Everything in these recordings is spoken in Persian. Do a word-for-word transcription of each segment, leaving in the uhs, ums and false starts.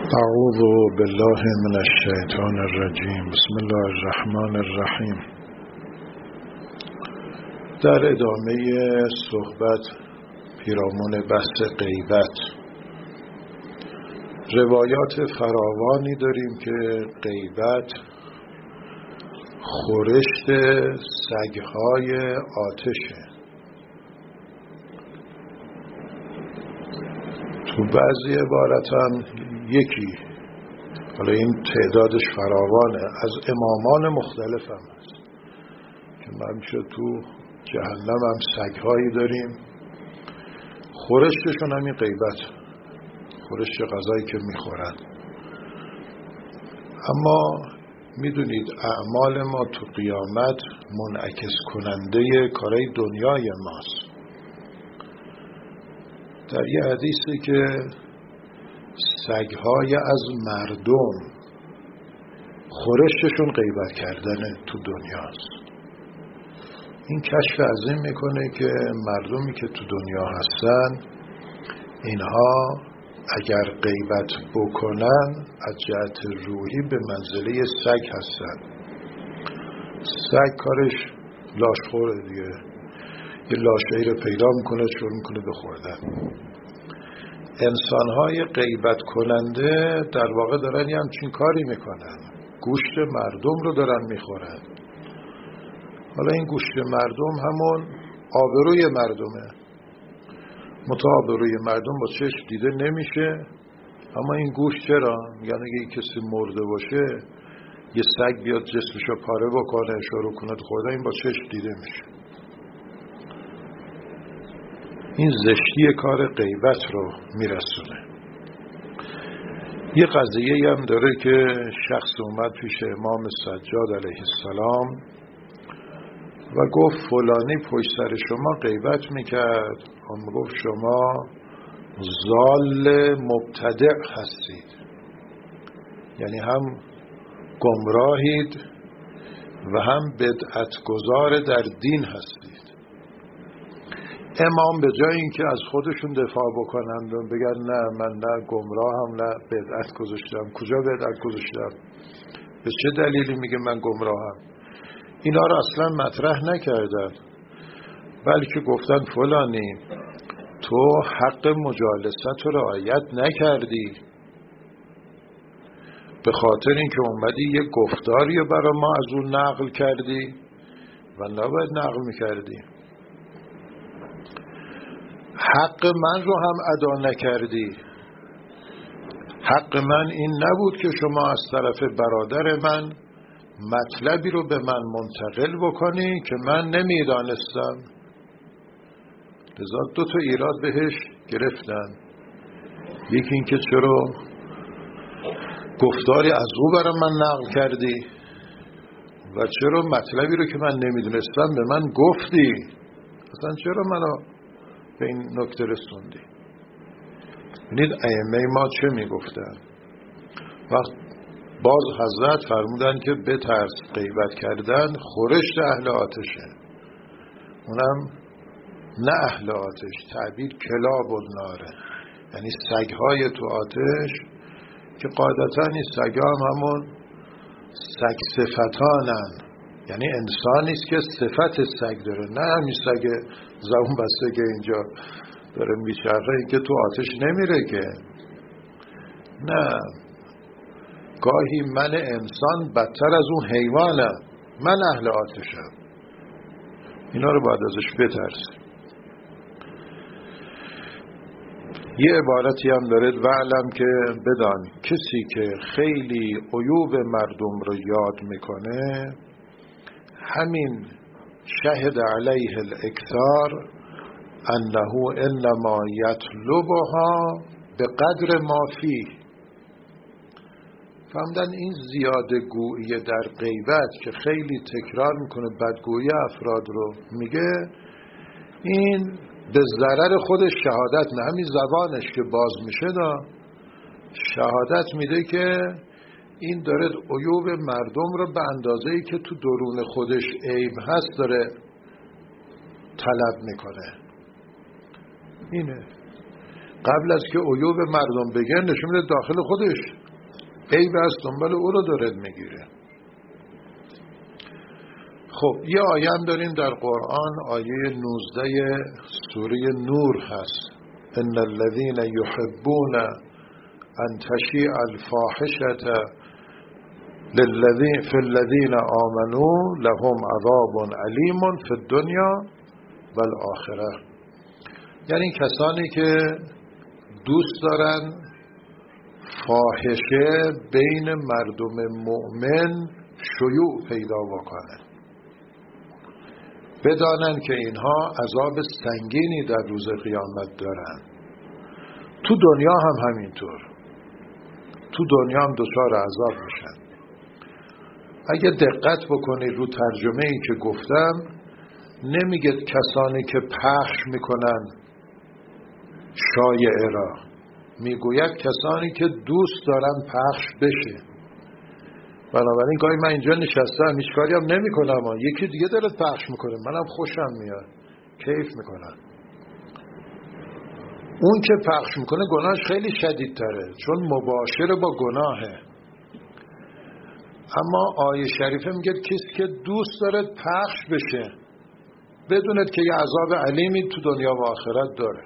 اعوذ بالله من الشیطان الرجیم. بسم الله الرحمن الرحیم. در ادامه صحبت پیرامون بحث غیبت، روایات فراوانی داریم که غیبت خورشت سگهای آتشه. تو بعضی عبارت هم یکی، حالا این تعدادش فراوانه، از امامان مختلف هم هست که من شد تو جهنم هم سگهایی داریم، خورشتشون همین غیبت، خورشت غذایی که میخورن. اما میدونید اعمال ما تو قیامت منعکس کننده کارهای دنیای ماست. در یه حدیثی که سگهای از مردم خورشتشون غیبت کردن تو دنیاست. این کشف عظیم میکنه که مردمی که تو دنیا هستن، اینها اگر غیبت بکنن از جهت روحی به منزله سگ هستن. سگ کارش لاشخوره دیگه، یه لاشه‌ای رو پیدا میکنه شروع میکنه به خوردن. انسان‌های غیبت کننده در واقع دارن یه همچین کاری میکنن، گوشت مردم رو دارن میخورن. حالا این گوشت مردم همون آبروی مردمه، متا آبروی مردم با چشم دیده نمیشه، اما این گوشت چرا؟ یعنی اگه کسی مرده باشه یه سگ بیاد جسمشو پاره بکنه شروع کنه خوردن، این با چشم دیده میشه. این زشتی کار غیبت رو میرسونه. یه قضیه هم داره که شخص اومد پیش امام سجاد علیه السلام و گفت فلانی پشت سر شما غیبت میکرد. هم گفت شما ضال مبتدع هستید، یعنی هم گمراهید و هم بدعت گذار در دین هستید. امام به جای اینکه از خودشون دفاع بکنند و بگن نه من نه گمراهم نه بدعت گذاشتم، کجا بدعت گذاشتم، به چه دلیلی میگه من گمراهم، اینا رو اصلا مطرح نکردن، بلکه گفتن فلانی تو حق مجالست رو رعایت نکردی، به خاطر اینکه اومدی یه گفتاری برای ما از اون نقل کردی و نباید نقل میکردی. حق من رو هم ادا نکردی. حق من این نبود که شما از طرف برادر من مطلبی رو به من منتقل بکنی که من نمیدانستم. لذا دو تا ایراد بهش گرفتن. یکی این که چرا گفتاری از او برای من نقل کردی و چرا مطلبی رو که من نمیدونستم به من گفتی، اصلا چرا منو به این نکته رسوندی. ببینید ائمه ما چه میگفتن. وقت باز حضرت فرمودن که بترس، غیبت کردن خورشت اهل آتشه، اونم نه اهل آتش، تعبیر کلاب الناره، یعنی سگهای تو آتش که قاعدتا این سگها هم همون سگ صفتانن، یعنی انسانیست که صفت سگ داره، نه همین سگ زبون بسته که اینجا داره میچرخه این که تو آتش نمیره که. نه، گاهی من انسان بدتر از اون حیوانم، من اهل آتشم. اینا رو باید ازش بترسیم. یه عبارتی هم داره وعلم که بدان کسی که خیلی عیوب مردم رو یاد میکنه، همین شهد علیه الاکثار انه انما یطلبها به قدر ما فیه. فهمدن این زیاده گویی در غیبت که خیلی تکرار میکنه بدگویی افراد رو میگه، این به ضرر خودش شهادت نه، همین زبانش که باز میشه دا شهادت میده که این داره عیوب مردم رو به اندازه‌ای که تو درون خودش عیب هست داره طلب میکنه. اینه قبل از که عیوب مردم بگن نشون میده داخل خودش عیب است، دنبال او رو داره میگیره. خب یه آیه هم داریم در قرآن، آیه نوزده سوره نور هست: ان الذين يحبون ان تشيع الفاحشة للذين في الذين آمنوا لهم عذاب علیم في الدنيا والآخرة. یعنی کسانی که دوست دارن فاحشه بین مردم مؤمن شیوع پیدا بکنه، بدانن که اینها عذاب سنگینی در روز قیامت دارن. تو دنیا هم همینطور، تو دنیا هم دچار عذاب میشن. اگه دقت بکنید رو ترجمه ای که گفتم، نمیگه کسانی که پخش میکنن شایعه را، میگوید کسانی که دوست دارن پخش بشه. بنابراین گاهی من اینجا نشستم هیچ کاری هم نمی کنم، یکی دیگه داره پخش میکنه، منم خوشم میاد، کیف میکنم. اون که پخش میکنه گناهش خیلی شدیدتره، چون مباشر با گناهه. اما آیه شریفه میگه کسی که دوست داره پخش بشه، بدوند که یه عذاب علیمی تو دنیا و آخرت داره.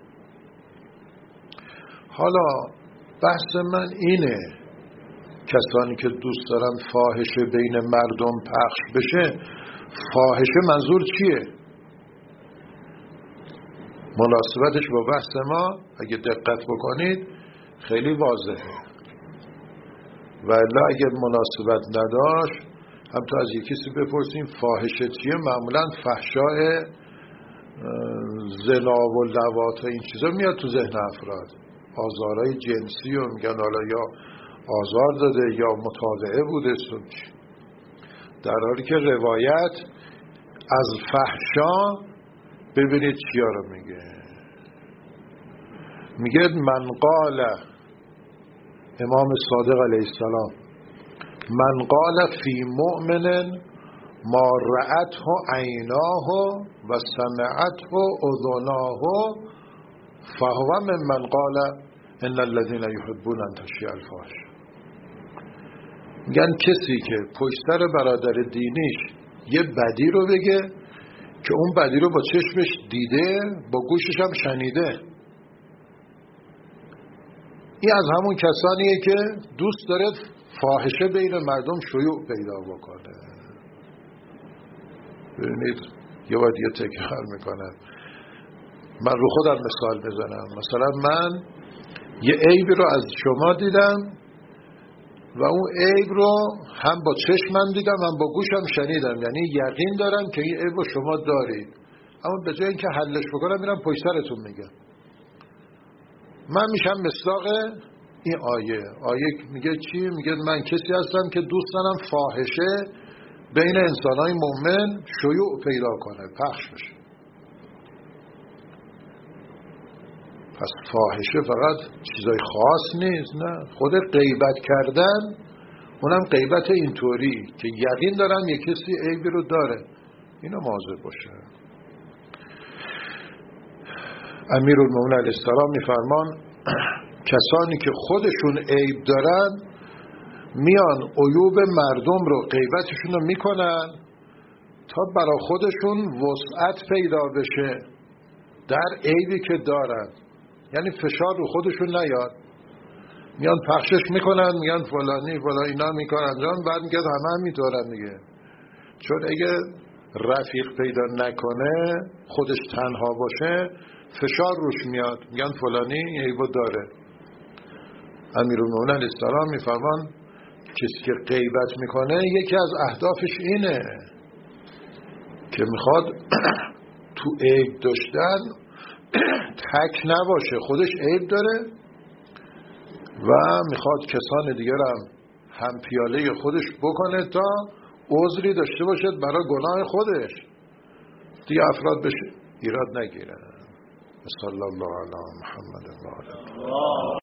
حالا بحث من اینه، کسانی که دوست دارن فاحشه بین مردم پخش بشه، فاحشه منظور چیه؟ مناسبتش با بحث ما اگه دقت بکنید خیلی واضحه، و الا اگه مناسبت نداشت هم تو از یکیسی بپرسیم فاحشه چیه، معمولا فحشای زنا و لواط و این چیزا میاد تو ذهن افراد، آزارهای جنسی و میگن حالا یا آزار داده یا مطالعه بوده. در حالی که روایت از فحشا ببینید چیا رو میگه. میگه من قال، امام صادق علیه السلام، من قال فی مؤمن ما رأته عیناه و سمعته اذناه فهو من قال ان الذين يحبون ان تشيع الفاحشه. میگن کسی که پشت سر برادر دینیش یه بدی رو بگه که اون بدی رو با چشمش دیده، با گوشش هم شنیده، این از همون کسانیه که دوست داره فاحشه بین مردم شیوع پیدا بکنه. ببینید یه باید یه تکرار میکنم، من رو خودم مثال بزنم. مثلا من یه عیب رو از شما دیدم و اون عیب رو هم با چشمم دیدم هم با گوشم شنیدم، یعنی یقین دارم که این عیب رو شما دارید، اما به جای اینکه حلش بکنم میرم پشت سرتون میگم. من میشم مصداق این آیه. آیه میگه چی؟ میگه من کسی هستم که دوست دارم فاحشه بین انسانای مؤمن شیوع پیدا کنه، پخش بشه. پس فاحشه فقط چیزای خاص نیست، نه، خود غیبت کردن، اونم غیبت اینطوری که یقین دارم یک کسی عیبی رو داره، اینو مواظب باشه. امیرالمومنین علیه السلام میفرمان کسانی که خودشون عیب دارن میان عیوب مردم رو، غیبتشون رو میکنن تا برای خودشون وسعت پیدا بشه در عیبی که دارن، یعنی فشار رو خودشون نیاد. میان پخشش میکنن، میگن فلانی فلان اینا میکنن جان، بعد میگن همه هم میدارن دیگه. چون اگه رفیق پیدا نکنه، خودش تنها باشه، فشار روش میاد، میگن فلانی عیبو داره. امیرالمومنین علیه السلام میفرمان کسی که غیبت میکنه یکی از اهدافش اینه که میخواد تو عیب داشتن تک نباشه، خودش عیب داره و میخواد کسان دیگر هم هم پیاله خودش بکنه تا عذری داشته باشد برای گناه خودش، دیگه افراد بشه ایراد نگیرن. صلی الله علی محمد و آله.